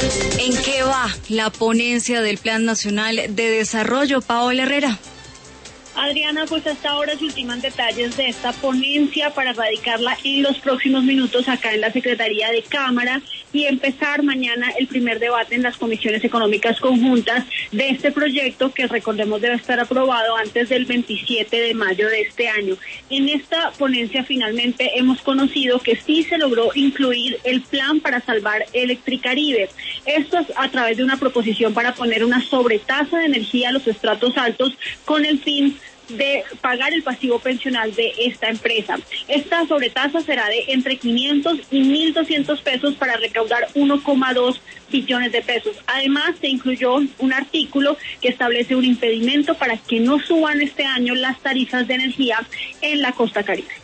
¿En qué va la ponencia del Plan Nacional de Desarrollo, Paola Herrera? Adriana, pues hasta ahora se ultiman detalles de esta ponencia para radicarla en los próximos minutos acá en la Secretaría de Cámara y empezar mañana el primer debate en las comisiones económicas conjuntas de este proyecto que, recordemos, debe estar aprobado antes del 27 de mayo de este año. En esta ponencia finalmente hemos conocido que sí se logró incluir el plan para salvar Electricaribe. Esto es a través de una proposición para poner una sobretasa de energía a los estratos altos con el fin de pagar el pasivo pensional de esta empresa. Esta sobretasa será de entre 500 y 1.200 pesos para recaudar 1,2 billones de pesos. Además, se incluyó un artículo que establece un impedimento para que no suban este año las tarifas de energía en la costa caribe.